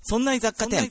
そんな雑貨店。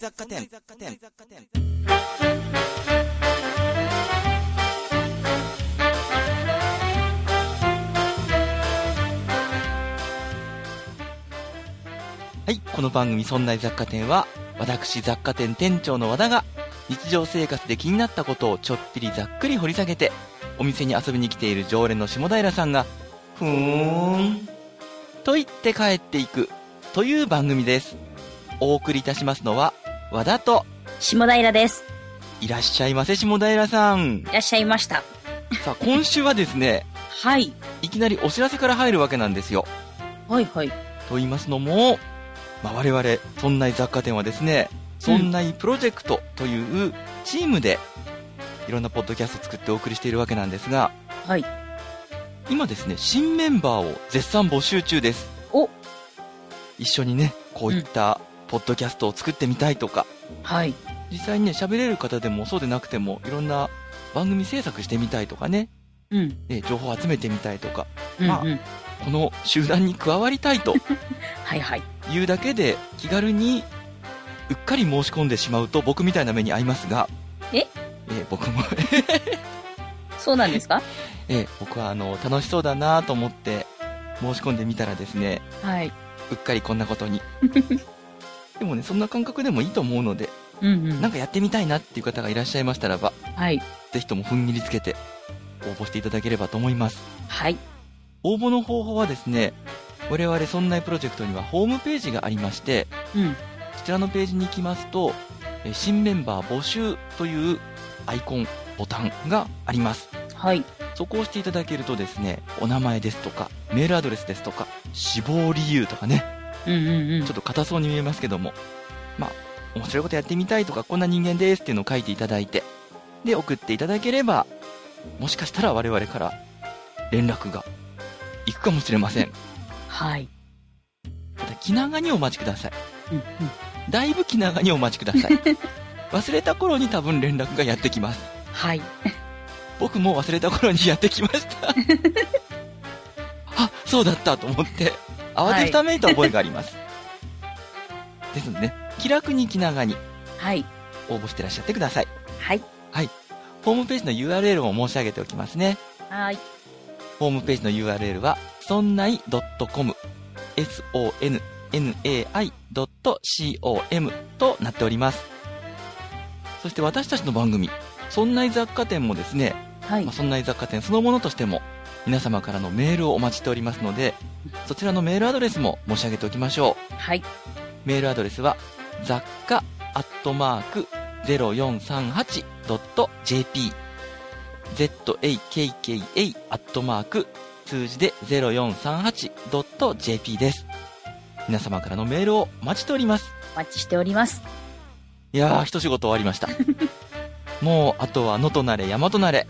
はい、この番組そんな雑貨店は、私雑貨店店長の和田が日常生活で気になったことをちょっぴりざっくり掘り下げて、お店に遊びに来ている常連の下平さんがふーんと言って帰っていくという番組です。お送りいたしますのは和田と下平です。 いらっしゃいませ、下平さん。 いらっしゃいました。 さあ、今週はですねはい、 いきなりお知らせから入るわけなんですよ。 はいはい。 と言いますのも、我々そんな雑貨店はですね、そんなプロジェクトというチームでいろんなポッドキャストを作ってお送りしているわけなんですが、 はい。 今ですね、新メンバーを絶賛募集中です。 お、 一緒にね、こういったポッドキャストを作ってみたいとか、 はい。 実際にね、喋れる方でもそうでなくてもいろんな番組制作してみたいとかね、情報を集めてみたいとか、この集団に加わりたいとはいはい。 いうだけで気軽にうっかり申し込んでしまうと僕みたいな目に遭いますが、僕もそうなんですか？ 僕は楽しそうだなと思って申し込んでみたらですね、 はい、 うっかりこんなことにでもね、そんな感覚でもいいと思うので、なんかやってみたいなっていう方がいらっしゃいましたらば、 はい、 ぜひとも踏ん切りつけて応募していただければと思います。 はい。 応募の方法はですね、我々そんなプロジェクトにはホームページがありまして、そちらのページに行きますと、新メンバー募集というアイコンボタンがあります。 はい。 そこを押していただけるとですね、お名前ですとかメールアドレスですとか死亡理由とかね、ちょっと硬そうに見えますけども、面白いことやってみたいとか、こんな人間ですっていうのを書いていただいて、で送っていただければ、もしかしたら我々から連絡が行くかもしれません。 はい。 ただ気長にお待ちください。だいぶ気長にお待ちください。忘れた頃に多分連絡がやってきます。 はい。 僕も忘れた頃にやってきましたあ、そうだったと思って慌てふためいた覚えがあります、ですのでね、気楽に気長に応募してらっしゃってください。 はい、 はい。ホームページの URL も申し上げておきますね。 はい。 ホームページの URL はそんない .com sonnai.com となっております。そして私たちの番組そんない雑貨店もですね、そんない雑貨店そのものとしても皆様からのメールをお待ちしておりますので、そちらのメールアドレスも申し上げておきましょう。 はい。 メールアドレスは雑貨@0438.jp zakka@ 数字で 0438.jp です。皆様からのメールをお待ちしております。 お待ちしております。 いやー、一仕事終わりました。もうあとは野となれ山となれ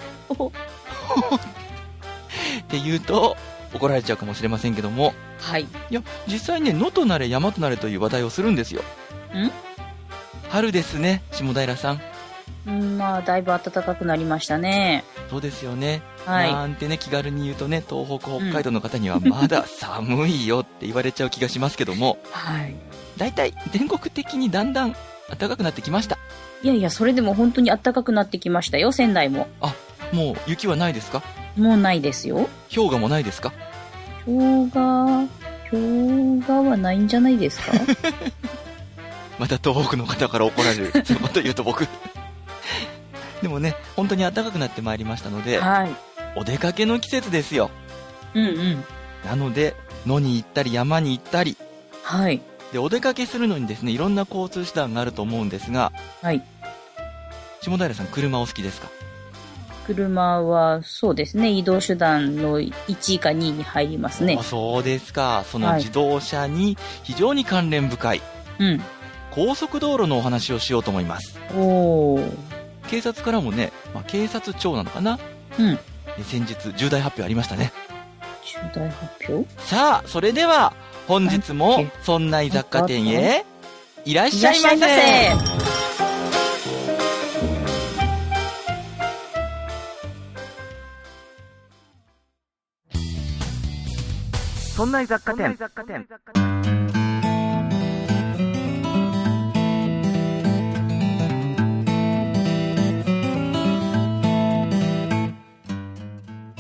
って言うと怒られちゃうかもしれませんけども、 はい。 いや、実際ね、野となれ山となれという話題をするんですよ。春ですね、下平さん。 だいぶ暖かくなりましたね。 そうですよね。 はい。 なんてね、気軽に言うとね、東北、北海道の方にはまだ寒いよって言われちゃう気がしますけども、 はい。 だいたい全国的にだんだん暖かくなってきました。 いやいや、それでも本当に暖かくなってきましたよ、仙台も。 あ、もう雪はないですか？ もうないですよ。 氷河もないですか？ 氷河はないんじゃないですか？ また東北の方から怒られる。そのこと言うと僕でもね、本当に暖かくなってまいりましたので、お出かけの季節ですよ。なので野に行ったり山に行ったり、でお出かけするのにですね、いろんな交通手段があると思うんですが、下平さん、車お好きですか？ 車はそうですね、移動手段の1位か2位に入りますね。 そうですか。その自動車に非常に関連深い、高速道路のお話をしようと思います。警察からもね、警察庁なのかな、先日重大発表ありましたね。 重大発表？ さあ、それでは本日もそんない雑貨店へいらっしゃいませ。そんない雑貨店。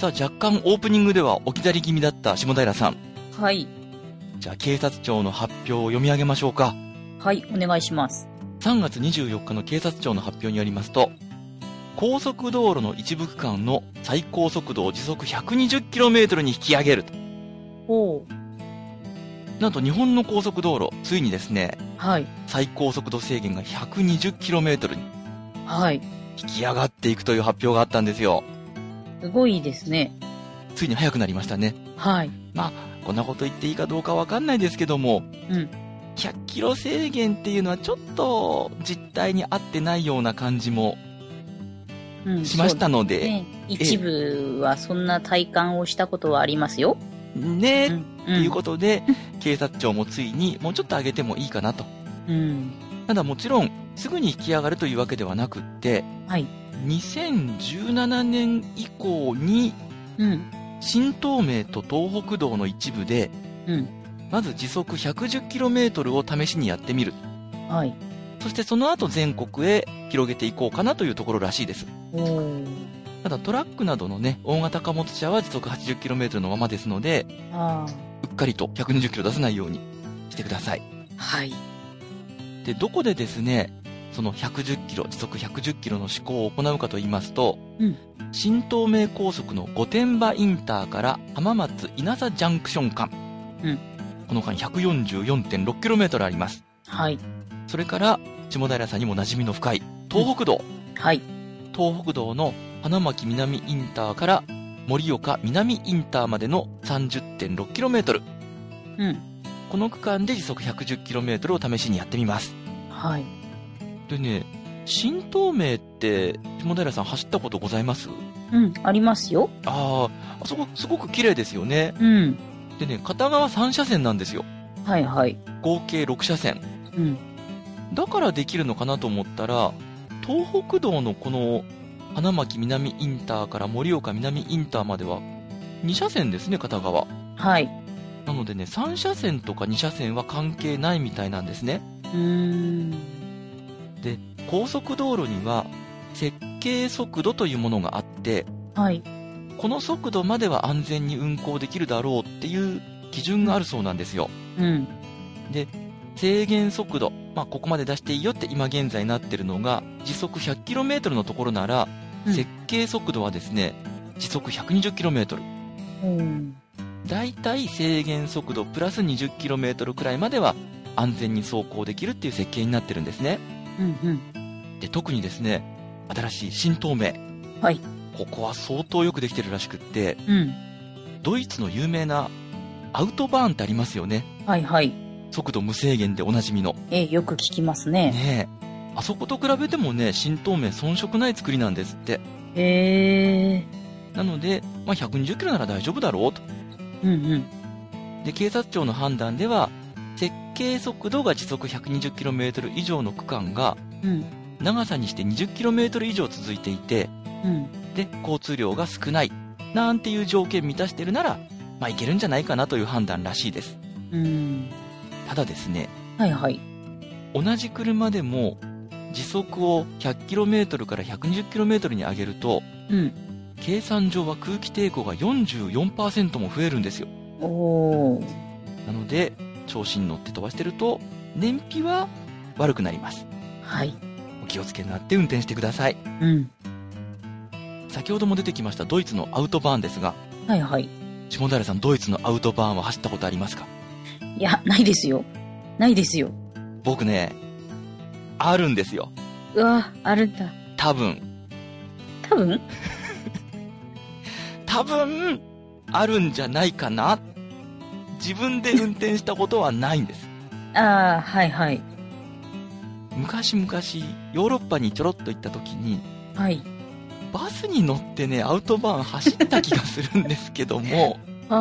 さあ、若干オープニングでは置き去り気味だった下平さん。 はい。 じゃあ、警察庁の発表を読み上げましょうか。 はい、お願いします。 3月24日の警察庁の発表によりますと、高速道路の一部区間の最高速度を時速 120km に引き上げると。 おう。 なんと日本の高速道路、ついにですね、 はい。 最高速度制限が 120km にはい。 引き上がっていくという発表があったんですよ。 すごいですね。 ついに速くなりましたね。 はい。 まあ、こんなこと言っていいかどうかわかんないですけども、100キロ制限っていうのはちょっと実態に合ってないような感じもしましたので、 ね、一部はそんな体感をしたことはありますよ。 ね、ということで、警察庁もついにもうちょっと上げてもいいかなと。ただもちろん、すぐに引き上がるというわけではなくって、 はい、 2017年以降に、新東名と東北道の一部で、まず時速 110km を試しにやってみる。 はい。 そしてその後全国へ広げていこうかなというところらしいです。ただトラックなどのね、大型貨物車は時速 80km のままですので、うっかりと 120km 出さないようにしてください。 はい。 で、どこでですね、その110km、時速 110km の施行を行うかと言いますと、新東名高速の御殿場インターから浜松稲佐ジャンクション間。この間 144.6km あります。 はい。 それから、下平さんにも馴染みの深い東北道。 はい。 東北道の花巻南インターから盛岡南インターまでの 30.6km。この区間で時速 110km を試しにやってみます。 はい。 でね、新東名って下平さん走ったことございます？ ありますよ。 あそこすごく綺麗ですよね。でね、片側3車線なんですよ。 はいはい。 合計6車線。だからできるのかなと思ったら、東北道のこの花巻南インターから盛岡南インターまでは2車線ですね、片側。 はい。 なのでね、3車線とか2車線は関係ないみたいなんですね。で、高速道路には設計速度というものがあって、 はい。 この速度までは安全に運行できるだろうっていう基準があるそうなんですよ。で、制限速度、ここまで出していいよって今現在なってるのが、時速 100km のところなら、設計速度はですね、時速 120km。だいたい制限速度プラス 20km くらいまでは安全に走行できるっていう設計になってるんですね。で、特にですね、新しい新東名。 はい。 ここは相当よくできてるらしくって、ドイツの有名なアウトバーンってありますよね。はいはい。速度無制限でおなじみの。 よく聞きますね。 ねえ。あそこと比べてもね、新東名遜色ない作りなんですって。なので、120キロなら大丈夫だろうと。で、警察庁の判断では、設計速度が時速 120km 以上の区間が、長さにして 20km 以上続いていて、で、交通量が少ない、なんていう条件満たしてるなら、いけるんじゃないかなという判断らしいです。ただですね、 はいはい。 同じ車でも、時速を 100km から 120km に上げると、計算上は空気抵抗が 44% も増えるんですよ。なので、調子に乗って飛ばしてると、燃費は悪くなります。はい。お気をつけになって運転してください。先ほども出てきましたドイツのアウトバーンですが、はいはい。下平さん、ドイツのアウトバーンは走ったことありますか？ いや、ないですよ。ないですよ。 僕ね、あるんですよ。 うわ、あるんだ。 多分あるんじゃないかな。自分で運転したことはないんです。 はいはい。 昔々ヨーロッパにちょろっと行った時に、 はい。 バスに乗ってね、アウトバーン走った気がするんですけども、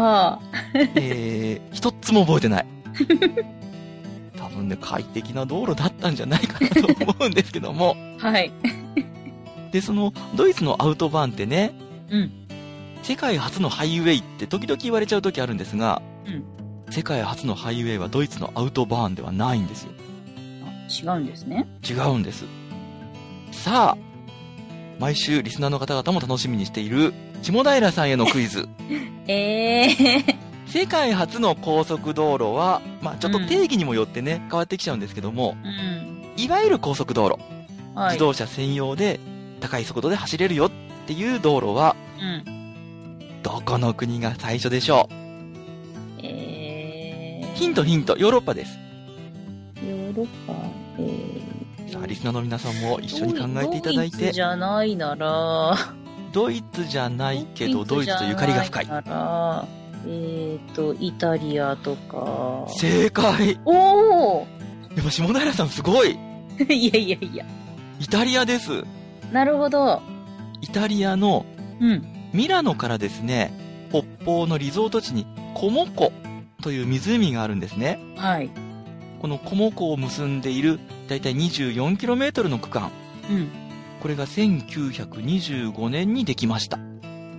一つも覚えてない。多分ね、快適な道路だったんじゃないかなと思うんですけども。はい。で、その、ドイツのアウトバーンってね、世界初のハイウェイって時々言われちゃう時あるんですが、世界初のハイウェイはドイツのアウトバーンではないんですよ。 違うんですね。 違うんです。さあ、毎週リスナーの方々も楽しみにしている下平さんへのクイズ。世界初の高速道路は、ちょっと定義にもよってね、変わってきちゃうんですけども、いわゆる高速道路、自動車専用で高い速度で走れるよっていう道路は、どこの国が最初でしょう？ヒント、ヨーロッパです。 ヨーロッパ、 さあ、リスナーの皆さんも一緒に考えていただいて。 ドイツじゃないなら、 ドイツじゃないけど、ドイツとゆかりが深い。 イタリアとか。 正解。 おー！ やっぱ下平さんすごい。 いやいやいや。 イタリアです。 なるほど。 イタリアの、ミラノからですね、北方のリゾート地にコモ湖という湖があるんですね。 はい。 このコモ湖を結んでいるだいたい 24km の区間。これが1925年にできました。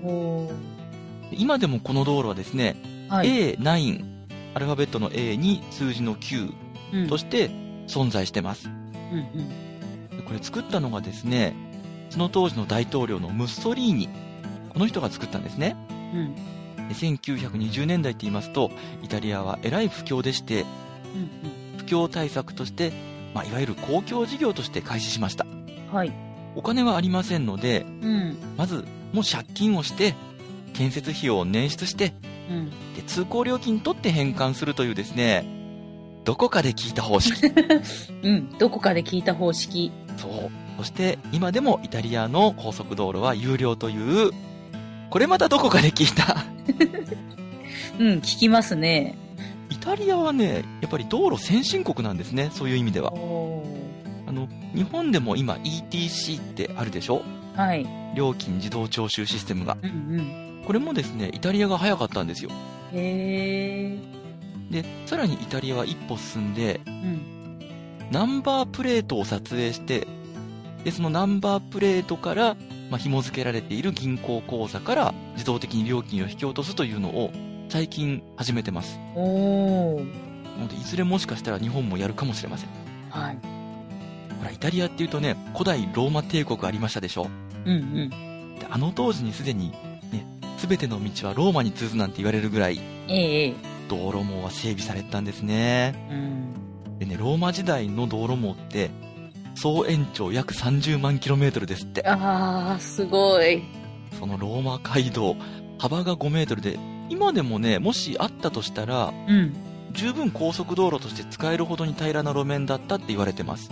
今でもこの道路はですね、A9、アルファベットの A に数字の9として存在してます。これ作ったのがですね、その当時の大統領のムッソリーニ、この人が作ったんですね。1920年代って言いますと、イタリアはえらい不況でして、不況対策として、いわゆる公共事業として開始しました。お金はありませんので、まずもう借金をして建設費用を捻出して、で通行料金取って返還するというですね、どこかで聞いた方式。 どこかで聞いた方式。 そう。そして今でもイタリアの高速道路は有料という、これまたどこかで聞いた。 聞きますね。 イタリアはね、やっぱり道路先進国なんですね、そういう意味では。日本でも今 ETC ってあるでしょ？料金自動徴収システムが。これもですね、イタリアが早かったんですよ。で、さらにイタリアは一歩進んで、ナンバープレートを撮影して、で、そのナンバープレートから、紐付けられている銀行口座から自動的に料金を引き落とすというのを最近始めてます。なので、いずれもしかしたら日本もやるかもしれません。ほら、イタリアっていうとね、古代ローマ帝国ありましたでしょ？で、あの当時にすでにね、すべての道はローマに通ずなんて言われるぐらい、道路網は整備されたんですね。でね、ローマ時代の道路網って総延長約30万kmですって。 すごい。 そのローマ街道、幅が5メートルで、今でもね、もしあったとしたら、十分高速道路として使えるほどに平らな路面だったって言われてます。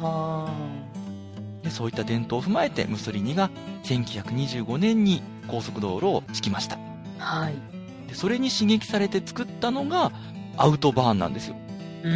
で、そういった伝統を踏まえてムッソリーニが1925年に高速道路を敷きました。で、それに刺激されて作ったのがアウトバーンなんですよ。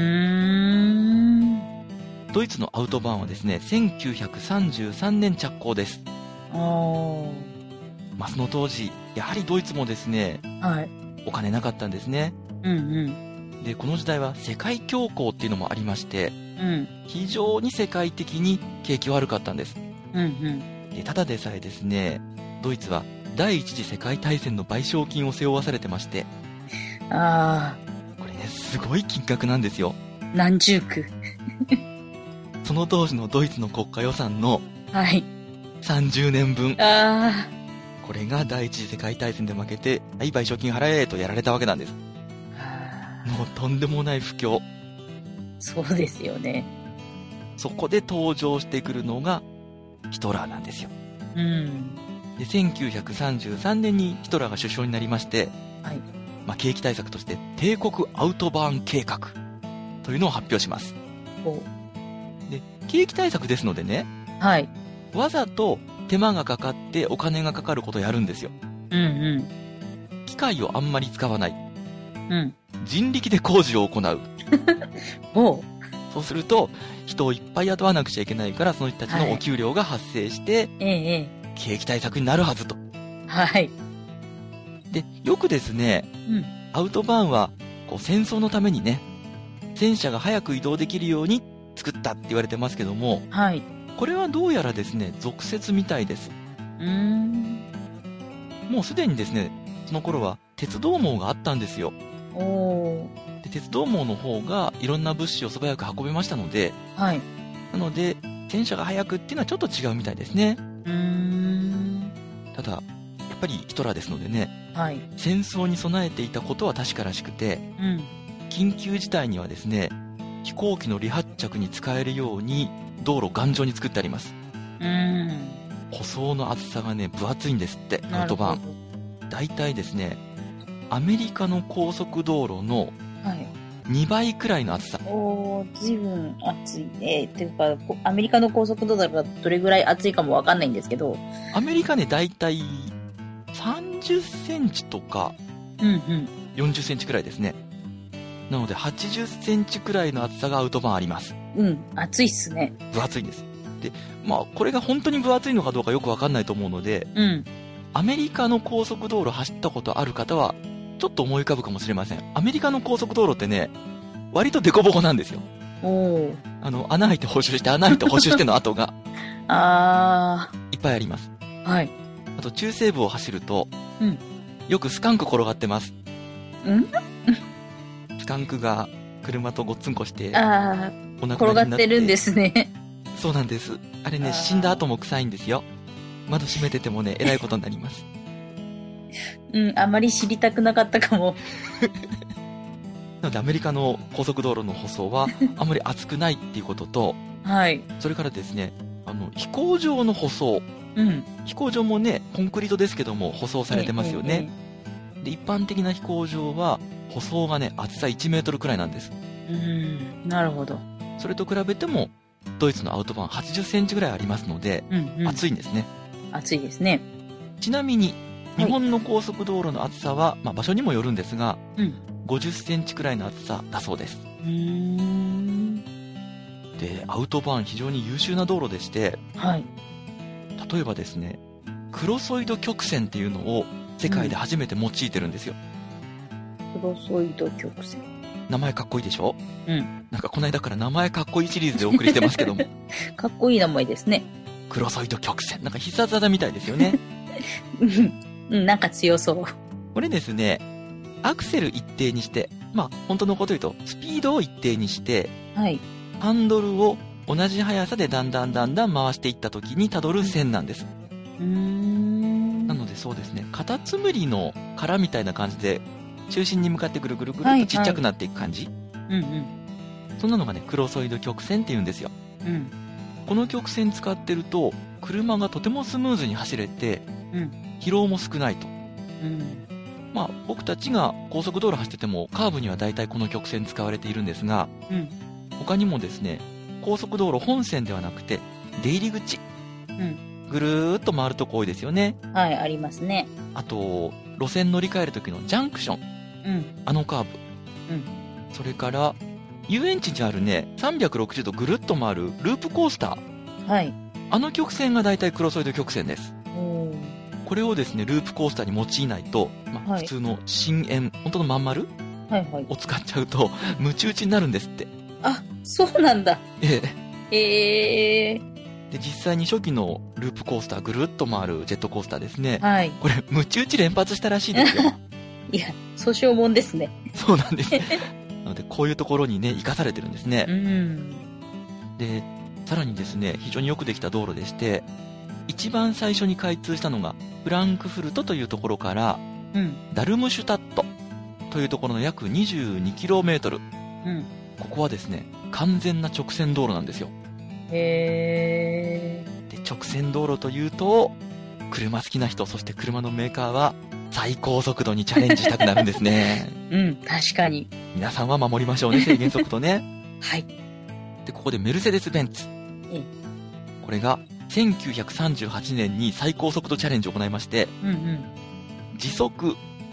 ドイツのアウトバーンはですね、1933年着工です。その当時、やはりドイツもですね、お金なかったんですね。で、この時代は世界恐慌っていうのもありまして、非常に世界的に景気悪かったんです。で、ただでさえですね、ドイツは第一次世界大戦の賠償金を背負わされてまして、これね、すごい金額なんですよ。 何十区。 その当時のドイツの国家予算の30年分。これが第一次世界大戦で負けて、賠償金払えとやられたわけなんです。もうとんでもない不況。 そうですよね。 そこで登場してくるのがヒトラーなんですよ。で、1933年にヒトラーが首相になりまして、景気対策として帝国アウトバーン計画というのを発表します。で、景気対策ですのでね、わざと手間がかかってお金がかかることをやるんですよ。機械をあんまり使わない。人力で工事を行う。そうすると人をいっぱい雇わなくちゃいけないから、その人たちのお給料が発生して、景気対策になるはずと。で、よくですね、アウトバーンは戦争のためにね、戦車が早く移動できるように作ったって言われてますけども、これはどうやらですね、俗説みたいです。もうすでにですね、その頃は鉄道網があったんですよ。で、鉄道網の方がいろんな物資を素早く運べましたので、なので戦車が早くっていうのはちょっと違うみたいですね。ただやっっぱりヒトラーですのでね、 はい、 戦争に備えていたことは確からしくて、緊急事態にはですね、飛行機の離発着に使えるように道路を頑丈に作ってあります。舗装の厚さがね、分厚いんですって、アウトバーン。だいたいですね、アメリカの高速道路の2倍くらいの厚さ。 随分厚いね。っていうか、アメリカの高速道路がどれぐらい厚いかもわかんないんですけど。 アメリカね、だいたい30センチとか、40センチくらいですね。なので、80センチくらいの厚さがアウトバーンあります。 厚いっすね。 分厚いんです。で、これが本当に分厚いのかどうかよくわかんないと思うので、アメリカの高速道路走ったことある方は、ちょっと思い浮かぶかもしれません。アメリカの高速道路ってね、割とデコボコなんですよ。穴開いて補修して、穴開いて補修しての跡が。いっぱいあります。 はい。 あと、中西部を走ると、よくスカンク転がってます。スカンクが車とごっつんこして、お亡くなりになって。転がってるんですね。 そうなんです。あれね、死んだ後も臭いんですよ。窓閉めててもね、えらいことになります。 あまり知りたくなかったかも。 なのでアメリカの高速道路の舗装はあまり厚くないっていうことと、 はい。 それからですね、飛行場の舗装。飛行場もね、コンクリートですけども舗装されてますよね。で、一般的な飛行場は舗装がね、厚さ1メートルくらいなんです。 なるほど。 それと比べても、ドイツのアウトバーン80センチぐらいありますので、厚いんですね。 厚いですね。 ちなみに、日本の高速道路の厚さは、場所にもよるんですが、50センチくらいの厚さだそうです。で、アウトバーン非常に優秀な道路でして、例えばですね、クロソイド曲線っていうのを世界で初めて用いてるんですよ。 クロソイド曲線。 名前かっこいいでしょ？なんかこの間から名前かっこいいシリーズでお送りしてますけども。 かっこいい名前ですね。 クロソイド曲線。なんか必殺技みたいですよね。 なんか強そう。 これですね、アクセル一定にして、本当のこと言うと、スピードを一定にして、ハンドルを同じ速さでだんだん回していった時にたどる線なんです。なのでそうですね、カタツムリの殻みたいな感じで、中心に向かってぐるぐるぐるっとちっちゃくなっていく感じ。そんなのがね、クロソイド曲線って言うんですよ。この曲線使ってると、車がとてもスムーズに走れて、疲労も少ないと。僕たちが高速道路走ってても、カーブには大体この曲線使われているんですが、他にもですね、高速道路本線ではなくて、出入り口。ぐるーっと回るとこ多いですよね。 はい、ありますね。 あと、路線乗り換える時のジャンクション。あのカーブ。それから、遊園地にあるね、360度ぐるっと回るループコースター。あの曲線が大体クロソイド曲線です。これをですね、ループコースターに用いないと、普通の真円、本当のまん丸を使っちゃうと、ムチ打ちになるんですって。 あ、そうなんだ。 で、実際に初期のループコースター、ぐるっと回るジェットコースターですね。これ、ムチ打ち連発したらしいですよ。 いや、訴訟もんですね。 そうなんです。なので、こういうところにね、生かされてるんですね。で、さらにですね、非常によくできた道路でして、一番最初に開通したのが、フランクフルトというところから、ダルムシュタットというところの約 22km。ここはですね、完全な直線道路なんですよ。で、直線道路というと、車好きな人、そして車のメーカーは、最高速度にチャレンジしたくなるんですね。 確かに。 皆さんは守りましょうね、制限速度ね。 はい。 で、ここでメルセデス・ベンツ。これが、1938年に最高速度チャレンジを行いまして、時速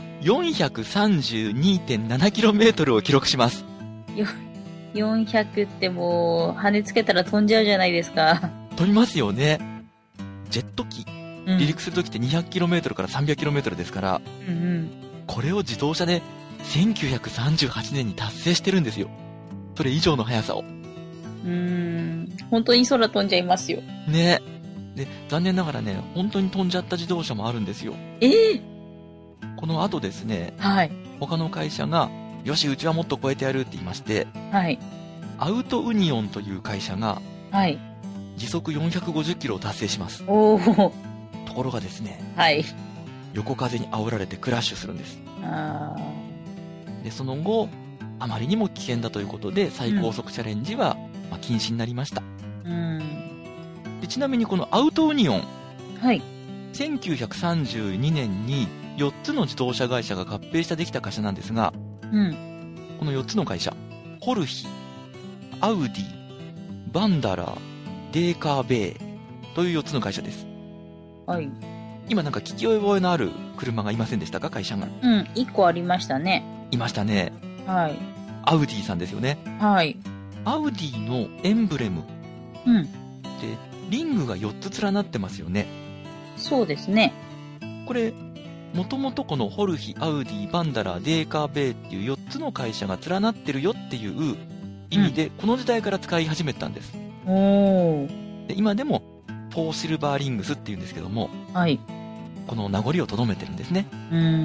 432.7km を記録します。 400ってもう、跳ねつけたら飛んじゃうじゃないですか。 飛びますよね。ジェット機、離陸するときって 200km から 300km ですから、これを自動車で1938年に達成してるんですよ。それ以上の速さを。 本当に空飛んじゃいますよ。 ね。で、残念ながらね、本当に飛んじゃった自動車もあるんですよ。この後ですね、他の会社が、よし、うちはもっと超えてやるって言いまして、アウトウニオンという会社が、時速450キロを達成します。ところがですね、 横風に煽られてクラッシュするんです。で、その後、あまりにも危険だということで、最高速チャレンジは、禁止になりました。で、ちなみにこのアウトユニオン。 はい。 1932年に4つの自動車会社が合併してできた会社なんですが、この4つの会社、ホルヒ、アウディ、バンダラー、デーカーベーという4つの会社です。 はい。 今なんか聞き覚えのある車がいませんでしたか、会社が。 1個ありましたね。 いましたね。 はい。 アウディさんですよね。 はい。 アウディのエンブレム。で、リングが4つ連なってますよね。 そうですね。 これ、もともとこのホルヒ、アウディ、バンダラー、デーカーベーっていう4つの会社が連なってるよっていう意味で、この時代から使い始めたんです。で、今でも、4シルバーリングスっていうんですけども、 はい。 この名残を留めてるんですね。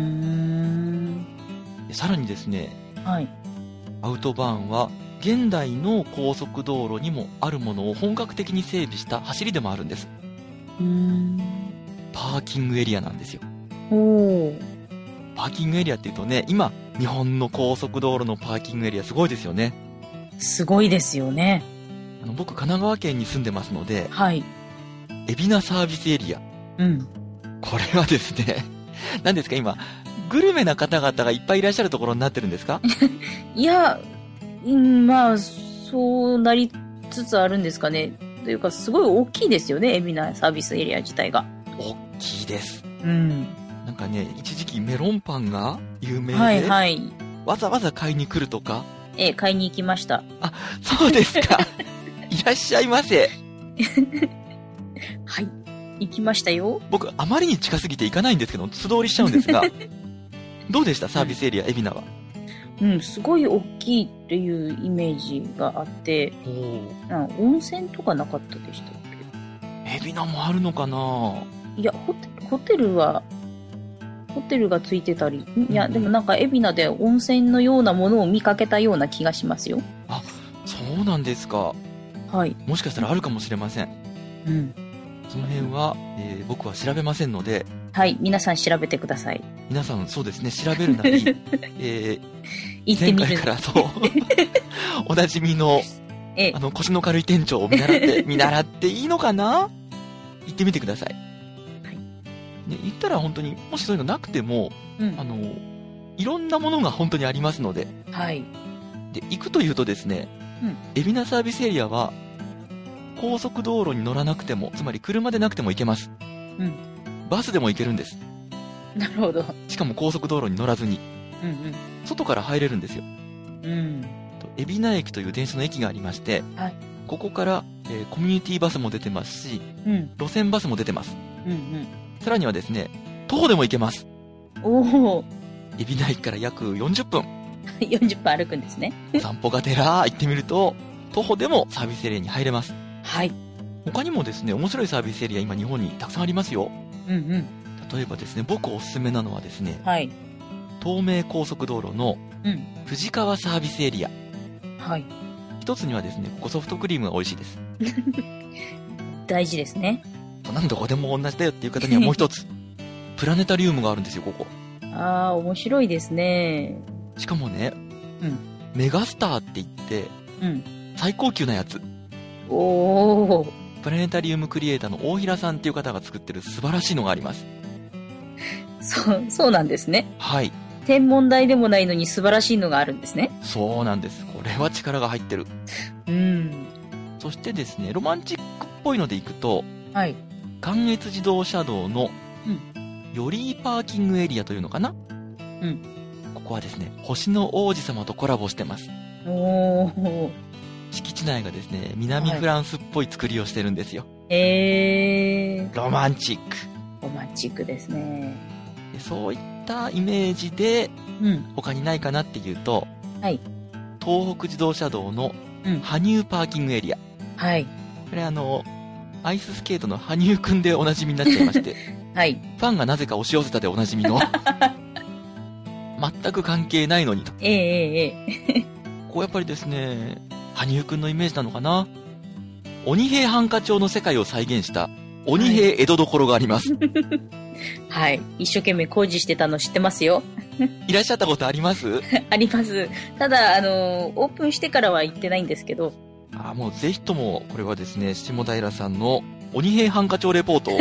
で、さらにですね、 はい。 アウトバーンは、現代の高速道路にもあるものを本格的に整備した走りでもあるんです。パーキングエリアなんですよ。パーキングエリアって言うとね、今、日本の高速道路のパーキングエリアすごいですよね。 すごいですよね。 僕、神奈川県に住んでますので、 はい。 海老名サービスエリア。これはですね、何ですか今、グルメな方々がいっぱいいらっしゃるところになってるんですか？ いや、そうなりつつあるんですかね。というか、すごい大きいですよね、海老名サービスエリア自体が。 大きいです。なんかね、一時期メロンパンが有名で、 はいはい。 わざわざ買いに来るとか。 買いに行きました。 あ、そうですか。いらっしゃいませ。 はい。行きましたよ。 僕、あまりに近すぎて行かないんですけど、素通りしちゃうんですが。どうでしたサービスエリア、海老名は。 すごい大きいっていうイメージがあって、温泉とかなかったでしたっけ？海老名もあるのかな？ いや、ホテルがついてたり、いや、でもなんか海老名で温泉のようなものを見かけたような気がしますよ。 あ、そうなんですか。 はい。 もしかしたらあるかもしれません。その辺は、僕は調べませんので。 はい、皆さん調べてください。 皆さん、そうですね、調べるなり、前回からそう、おなじみの、腰の軽い店長を見習っていいのかな？行ってみてください。はい。ね、行ったら本当に、もしそういうのなくても、いろんなものが本当にありますので。 はい。 で、行くというとですね、海老名サービスエリアは、高速道路に乗らなくても、つまり車でなくても行けます。バスでも行けるんです。 なるほど。 しかも高速道路に乗らずに。外から入れるんですよ。海老名駅という電車の駅がありまして、ここから、コミュニティバスも出てますし、路線バスも出てます。さらにはですね、徒歩でも行けます。 海老名駅から約40分。 40分歩くんですね。 お散歩がてら行ってみると、徒歩でもサービスエリアに入れます。 はい。 他にもですね、面白いサービスエリア今日本にたくさんありますよ。例えばですね、僕おすすめなのはですね、東名高速道路の藤川サービスエリア。一つにはですね、ここソフトクリームが美味しいです。 大事ですね。 何どこでも同じだよっていう方にはもう一つ、プラネタリウムがあるんですよ、ここ。 面白いですね。 しかもね、メガスターって言って、最高級なやつ。プラネタリウムクリエイターの大平さんっていう方が作ってる素晴らしいのがあります。 そうなんですね。 はい。 天文台でもないのに素晴らしいのがあるんですね。 そうなんです。これは力が入ってる。そしてですね、ロマンチックっぽいのでいくと、関越自動車道の、よりパーキングエリアというのかな？ここはですね、星の王子様とコラボしてます。敷地内がですね、南フランスっぽい作りをしてるんですよ。ロマンチック。 ロマンチックですね。 そういったイメージで、他にないかなっていうと、東北自動車道の羽生パーキングエリア。これアイススケートの羽生くんでおなじみになっちゃいまして、ファンがなぜか押し寄せたでおなじみの、全く関係ないのにと。こうやっぱりですね、羽生くんのイメージなのかな。鬼平犯科帳の世界を再現した鬼平江戸所があります。 はい。一生懸命工事してたの知ってますよ。 いらっしゃったことあります？ あります。ただ、オープンしてからは行ってないんですけど。 もうぜひとも、これはですね、下平さんの鬼平犯科帳レポートを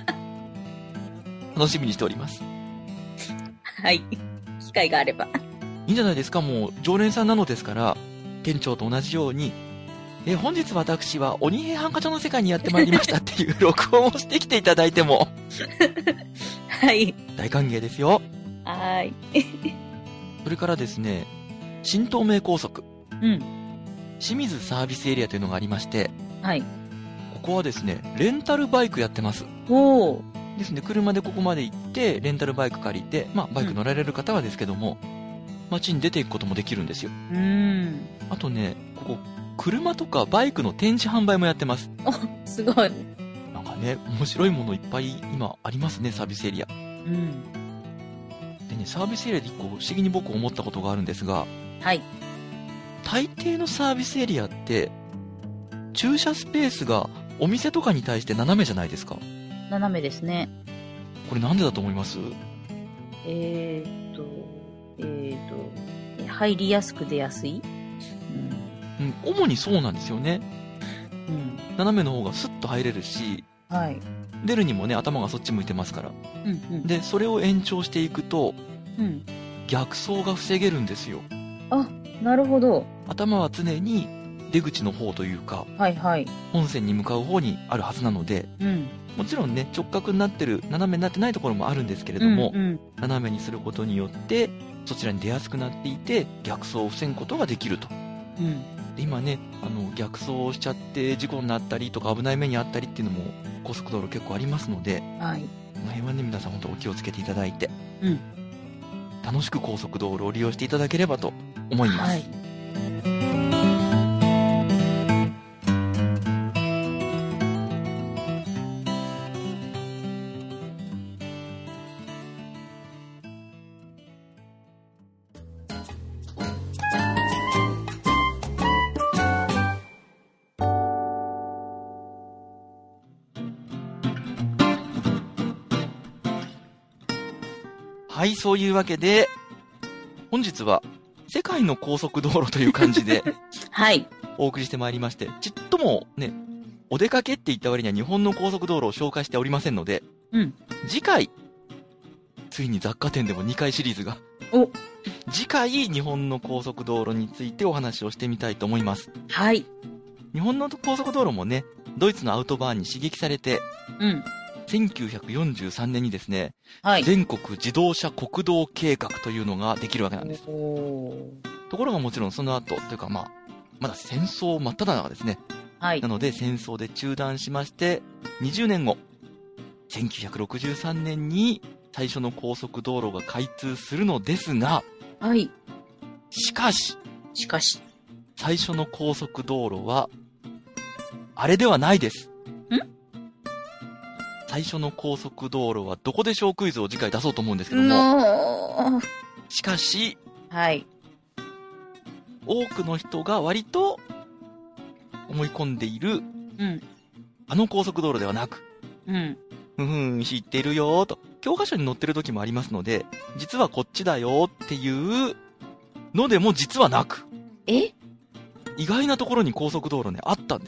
楽しみにしております。 はい。機会があれば。 いいんじゃないですか。もう常連さんなのですから、店長と同じように、本日私は鬼平犯科帳の世界にやってまいりましたっていう録音をしてきていただいてもはい。 大歓迎ですよ。 はい。 それからですね、新東名高速。 うん。 清水サービスエリアというのがありまして、 はい。 ここはですね、レンタルバイクやってます。 おー。 ですね、車でここまで行って、レンタルバイク借りて、バイク乗られる方はですけども、街に出ていくこともできるんですよ。あとね、ここ、車とかバイクの展示販売もやってます。 すごい。 なんかね、面白いものいっぱい今ありますね、サービスエリア。でね、サービスエリアで一個不思議に僕思ったことがあるんですが、 はい。 大抵のサービスエリアって、駐車スペースがお店とかに対して斜めじゃないですか。 斜めですね。 これなんでだと思います？ 入りやすく出やすい？ 主にそうなんですよね。斜めの方がスッと入れるし、 はい。 出るにもね、頭がそっち向いてますから。で、それを延長していくと、逆走が防げるんですよ。 あ、なるほど。 頭は常に出口の方というか、 はいはい。 本線に向かう方にあるはずなので、もちろんね、直角になってる、斜めになってないところもあるんですけれども、斜めにすることによって、そちらに出やすくなっていて、逆走を防ぐことができると。で今ね、逆走しちゃって事故になったりとか危ない目にあったりっていうのも高速道路結構ありますので、 はい。 この辺はね、皆さん本当お気をつけていただいて、楽しく高速道路を利用していただければと思います。はい。はい、そういうわけで、本日は世界の高速道路という感じで、 はい。 お送りしてまいりまして、ちっともね、お出かけって言った割には日本の高速道路を紹介しておりませんので、次回、ついに雑貨店でも2回シリーズが、次回日本の高速道路についてお話をしてみたいと思います。 はい。 日本の高速道路もね、ドイツのアウトバーンに刺激されて、1943年にですね、全国自動車国道計画というのができるわけなんです。ところがもちろんその後、というかまだ戦争真っ只中ですね。なので戦争で中断しまして、20年後、1963年に最初の高速道路が開通するのですが、しかし、最初の高速道路は、あれではないです。最初の高速道路はどこでしょうクイズを次回出そうと思うんですけども。しかし、多くの人が割と思い込んでいる、あの高速道路ではなく、知ってるよーと、教科書に載ってる時もありますので、実はこっちだよっていうのでも実はなく、意外なところに高速道路ね、あったんです。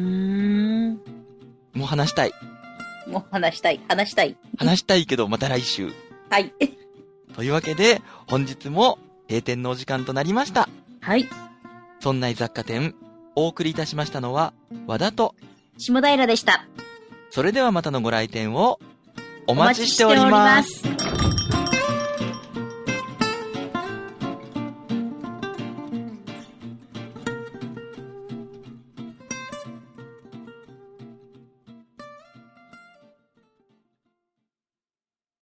もう話したい。話したいけど、また来週。 はい。 というわけで、本日も閉店のお時間となりました。 はい。 そんな雑貨店、お送りいたしましたのは、和田と下平でした。 それではまたのご来店をお待ちしております。